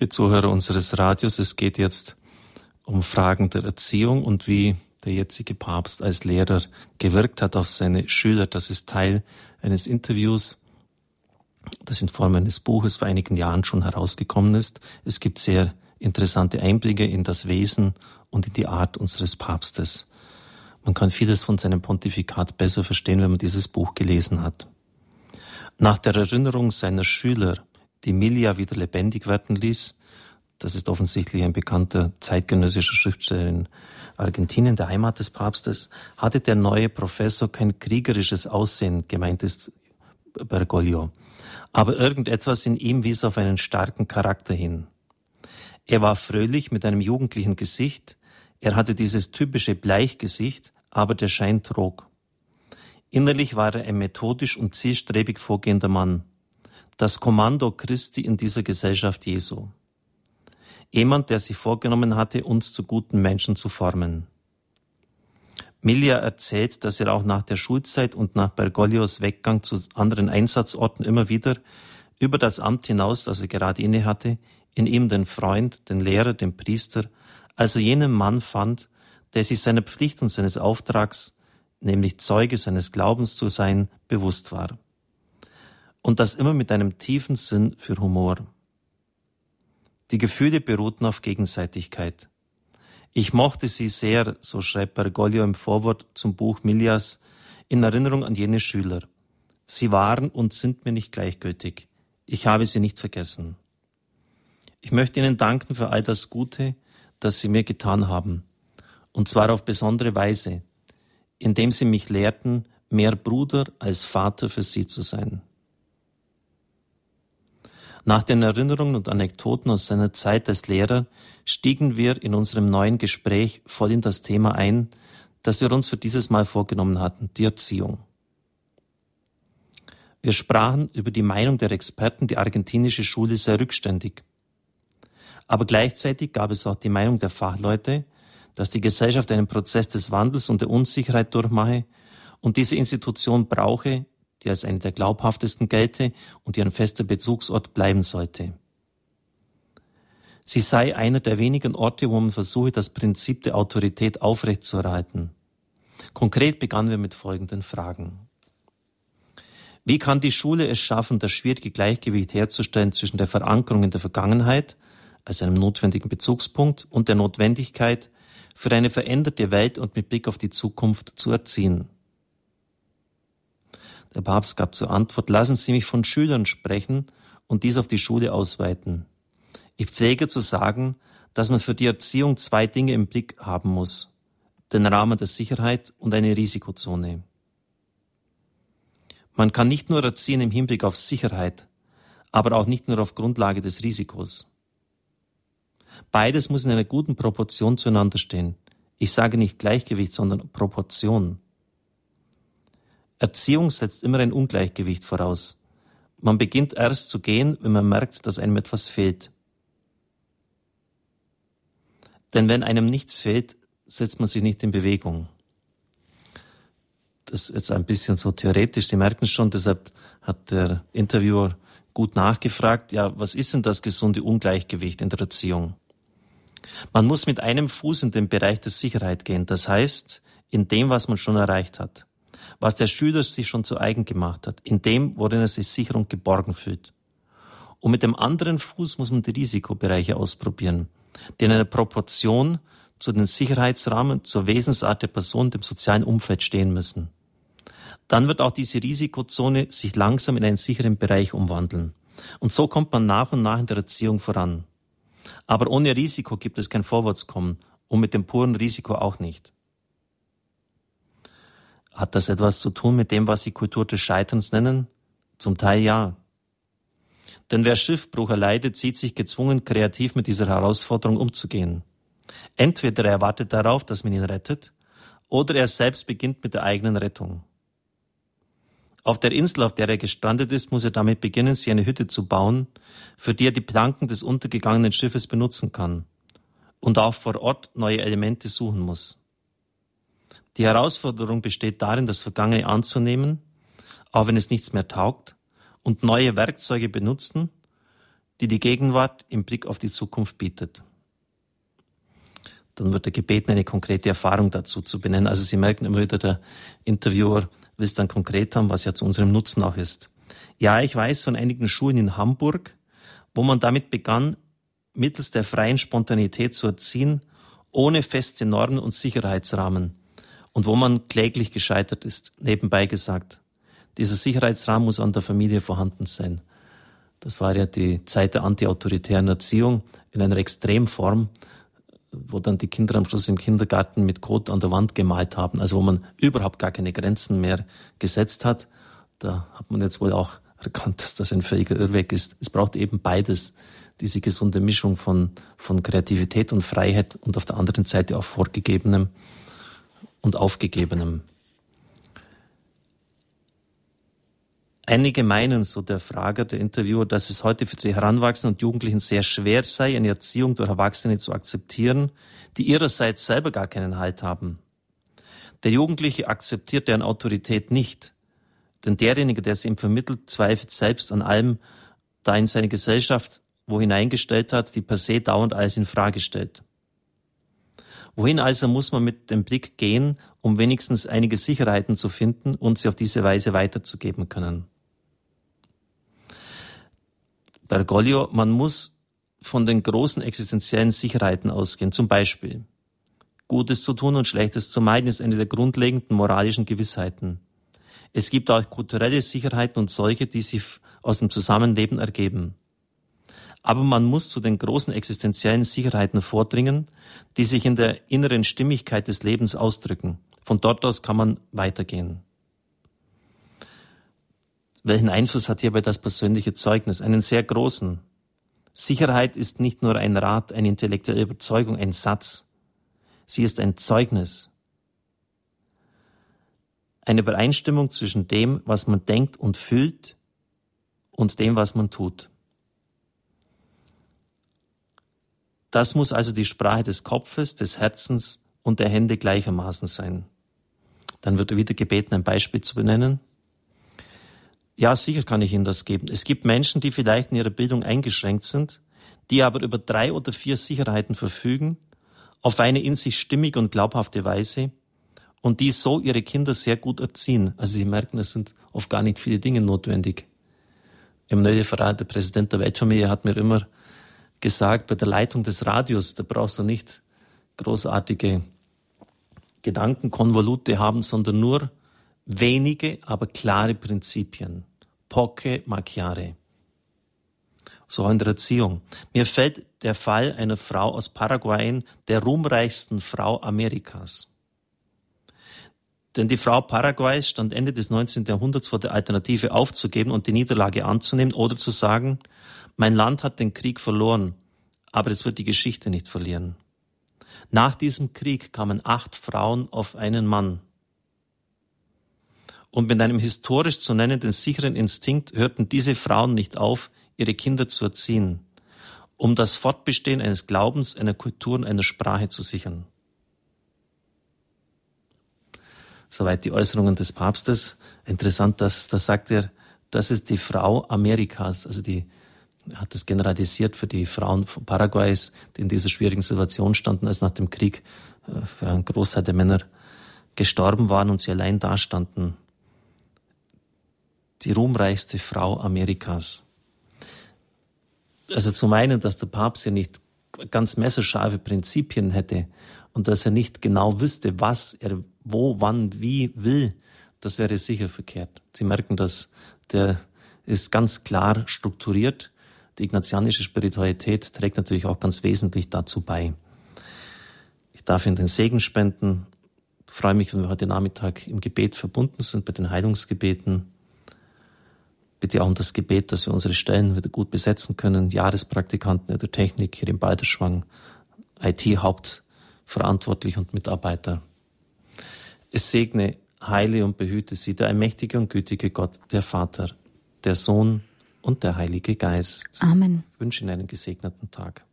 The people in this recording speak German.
Liebe Zuhörer unseres Radios, es geht jetzt um Fragen der Erziehung und wie der jetzige Papst als Lehrer gewirkt hat auf seine Schüler. Das ist Teil eines Interviews, das in Form eines Buches vor einigen Jahren schon herausgekommen ist. Es gibt sehr interessante Einblicke in das Wesen und in die Art unseres Papstes. Man kann vieles von seinem Pontifikat besser verstehen, wenn man dieses Buch gelesen hat. Nach der Erinnerung seiner Schüler, die Emilia wieder lebendig werden ließ, das ist offensichtlich ein bekannter zeitgenössischer Schriftsteller in Argentinien, der Heimat des Papstes, hatte der neue Professor kein kriegerisches Aussehen, gemeint ist Bergoglio. Aber irgendetwas in ihm wies auf einen starken Charakter hin. Er war fröhlich mit einem jugendlichen Gesicht, er hatte dieses typische Bleichgesicht, aber der Schein trug. Innerlich war er ein methodisch und zielstrebig vorgehender Mann. Das Kommando Christi in dieser Gesellschaft Jesu. Jemand, der sich vorgenommen hatte, uns zu guten Menschen zu formen. Emilia erzählt, dass er auch nach der Schulzeit und nach Bergoglios Weggang zu anderen Einsatzorten immer wieder über das Amt hinaus, das er gerade inne hatte, in ihm den Freund, den Lehrer, den Priester, also jenen Mann fand, der sich seiner Pflicht und seines Auftrags, nämlich Zeuge seines Glaubens zu sein, bewusst war. Und das immer mit einem tiefen Sinn für Humor. Die Gefühle beruhten auf Gegenseitigkeit. Ich mochte sie sehr, so schreibt Bergoglio im Vorwort zum Buch Emilias, in Erinnerung an jene Schüler. Sie waren und sind mir nicht gleichgültig. Ich habe sie nicht vergessen. Ich möchte Ihnen danken für all das Gute, das Sie mir getan haben. Und zwar auf besondere Weise, indem Sie mich lehrten, mehr Bruder als Vater für Sie zu sein. Nach den Erinnerungen und Anekdoten aus seiner Zeit als Lehrer stiegen wir in unserem neuen Gespräch voll in das Thema ein, das wir uns für dieses Mal vorgenommen hatten, die Erziehung. Wir sprachen über die Meinung der Experten, die argentinische Schule sei rückständig. Aber gleichzeitig gab es auch die Meinung der Fachleute, dass die Gesellschaft einen Prozess des Wandels und der Unsicherheit durchmache und diese Institution brauche, die als eine der glaubhaftesten gelte und ihr ein fester Bezugsort bleiben sollte. Sie sei einer der wenigen Orte, wo man versuche, das Prinzip der Autorität aufrechtzuerhalten. Konkret begannen wir mit folgenden Fragen. Wie kann die Schule es schaffen, das schwierige Gleichgewicht herzustellen zwischen der Verankerung in der Vergangenheit, als einem notwendigen Bezugspunkt, und der Notwendigkeit, für eine veränderte Welt und mit Blick auf die Zukunft zu erziehen? Der Papst gab zur Antwort, lassen Sie mich von Schülern sprechen und dies auf die Schule ausweiten. Ich pflege zu sagen, dass man für die Erziehung zwei Dinge im Blick haben muss. Den Rahmen der Sicherheit und eine Risikozone. Man kann nicht nur erziehen im Hinblick auf Sicherheit, aber auch nicht nur auf Grundlage des Risikos. Beides muss in einer guten Proportion zueinander stehen. Ich sage nicht Gleichgewicht, sondern Proportion. Erziehung setzt immer ein Ungleichgewicht voraus. Man beginnt erst zu gehen, wenn man merkt, dass einem etwas fehlt. Denn wenn einem nichts fehlt, setzt man sich nicht in Bewegung. Das ist jetzt ein bisschen so theoretisch, Sie merken schon, deshalb hat der Interviewer gut nachgefragt, ja, was ist denn das gesunde Ungleichgewicht in der Erziehung? Man muss mit einem Fuß in den Bereich der Sicherheit gehen, das heißt, in dem, was man schon erreicht hat, was der Schüler sich schon zu eigen gemacht hat, in dem, worin er sich sicher und geborgen fühlt. Und mit dem anderen Fuß muss man die Risikobereiche ausprobieren, die in einer Proportion zu den Sicherheitsrahmen, zur Wesensart der Person, dem sozialen Umfeld stehen müssen. Dann wird auch diese Risikozone sich langsam in einen sicheren Bereich umwandeln. Und so kommt man nach und nach in der Erziehung voran. Aber ohne Risiko gibt es kein Vorwärtskommen und mit dem puren Risiko auch nicht. Hat das etwas zu tun mit dem, was Sie Kultur des Scheiterns nennen? Zum Teil ja. Denn wer Schiffbruch erleidet, sieht sich gezwungen, kreativ mit dieser Herausforderung umzugehen. Entweder er wartet darauf, dass man ihn rettet, oder er selbst beginnt mit der eigenen Rettung. Auf der Insel, auf der er gestrandet ist, muss er damit beginnen, sich eine Hütte zu bauen, für die er die Planken des untergegangenen Schiffes benutzen kann und auch vor Ort neue Elemente suchen muss. Die Herausforderung besteht darin, das Vergangene anzunehmen, auch wenn es nichts mehr taugt, und neue Werkzeuge benutzen, die die Gegenwart im Blick auf die Zukunft bietet. Dann wird er gebeten, eine konkrete Erfahrung dazu zu benennen. Also Sie merken immer wieder, der Interviewer will es dann konkret haben, was ja zu unserem Nutzen auch ist. Ja, ich weiß von einigen Schulen in Hamburg, wo man damit begann, mittels der freien Spontanität zu erziehen, ohne feste Normen und Sicherheitsrahmen. Und wo man kläglich gescheitert ist, nebenbei gesagt. Dieser Sicherheitsrahmen muss an der Familie vorhanden sein. Das war ja die Zeit der antiautoritären Erziehung in einer Extremform, wo dann die Kinder am Schluss im Kindergarten mit Kot an der Wand gemalt haben, also wo man überhaupt gar keine Grenzen mehr gesetzt hat. Da hat man jetzt wohl auch erkannt, dass das ein völliger Irrweg ist. Es braucht eben beides, diese gesunde Mischung von Kreativität und Freiheit und auf der anderen Seite auch Vorgegebenem und Aufgegebenem. Einige meinen, so der Frager, der Interviewer, dass es heute für die Heranwachsenden und Jugendlichen sehr schwer sei, eine Erziehung durch Erwachsene zu akzeptieren, die ihrerseits selber gar keinen Halt haben. Der Jugendliche akzeptiert deren Autorität nicht, denn derjenige, der sie ihm vermittelt, zweifelt selbst an allem, da ihn seine Gesellschaft wo hineingestellt hat, die per se dauernd alles in Frage stellt. Wohin also muss man mit dem Blick gehen, um wenigstens einige Sicherheiten zu finden und sie auf diese Weise weiterzugeben können? Bergoglio, man muss von den großen existenziellen Sicherheiten ausgehen. Zum Beispiel, Gutes zu tun und Schlechtes zu meiden ist eine der grundlegenden moralischen Gewissheiten. Es gibt auch kulturelle Sicherheiten und solche, die sich aus dem Zusammenleben ergeben. Aber man muss zu den großen existenziellen Sicherheiten vordringen, die sich in der inneren Stimmigkeit des Lebens ausdrücken. Von dort aus kann man weitergehen. Welchen Einfluss hat hierbei das persönliche Zeugnis? Einen sehr großen. Sicherheit ist nicht nur ein Rat, eine intellektuelle Überzeugung, ein Satz. Sie ist ein Zeugnis. Eine Übereinstimmung zwischen dem, was man denkt und fühlt, und dem, was man tut. Das muss also die Sprache des Kopfes, des Herzens und der Hände gleichermaßen sein. Dann wird er wieder gebeten, ein Beispiel zu benennen. Ja, sicher kann ich Ihnen das geben. Es gibt Menschen, die vielleicht in ihrer Bildung eingeschränkt sind, die aber über 3 oder 4 Sicherheiten verfügen, auf eine in sich stimmige und glaubhafte Weise und die so ihre Kinder sehr gut erziehen. Also Sie merken, es sind oft gar nicht viele Dinge notwendig. Emmanuel de Farade, der Präsident der Weltfamilie, hat mir immer gesagt, bei der Leitung des Radios, da brauchst du nicht großartige Gedankenkonvolute haben, sondern nur wenige, aber klare Prinzipien. Poche ma chiare. So in der Erziehung. Mir fällt der Fall einer Frau aus Paraguay ein, der ruhmreichsten Frau Amerikas. Denn die Frau Paraguays stand Ende des 19. Jahrhunderts vor der Alternative aufzugeben und die Niederlage anzunehmen oder zu sagen, mein Land hat den Krieg verloren, aber es wird die Geschichte nicht verlieren. Nach diesem Krieg kamen 8 Frauen auf einen Mann. Und mit einem historisch zu nennenden sicheren Instinkt hörten diese Frauen nicht auf, ihre Kinder zu erziehen, um das Fortbestehen eines Glaubens, einer Kultur und einer Sprache zu sichern. Soweit die Äußerungen des Papstes. Interessant, das sagt er, das ist die Frau Amerikas, also er hat das generalisiert für die Frauen von Paraguays, die in dieser schwierigen Situation standen, als nach dem Krieg für einen Großteil der Männer gestorben waren und sie allein dastanden. Die ruhmreichste Frau Amerikas. Also zu meinen, dass der Papst ja nicht ganz messerscharfe Prinzipien hätte und dass er nicht genau wüsste, was er wo, wann, wie will, das wäre sicher verkehrt. Sie merken, dass der ist ganz klar strukturiert. Die ignatianische Spiritualität trägt natürlich auch ganz wesentlich dazu bei. Ich darf Ihnen den Segen spenden. Ich freue mich, wenn wir heute Nachmittag im Gebet verbunden sind, bei den Heilungsgebeten. Bitte auch um das Gebet, dass wir unsere Stellen wieder gut besetzen können. Jahrespraktikanten in der Technik, hier im Balderschwang, IT-Hauptverantwortlich und Mitarbeiter. Es segne, heile und behüte Sie, der allmächtige und gütige Gott, der Vater, der Sohn und der Heilige Geist. Amen. Ich wünsche Ihnen einen gesegneten Tag.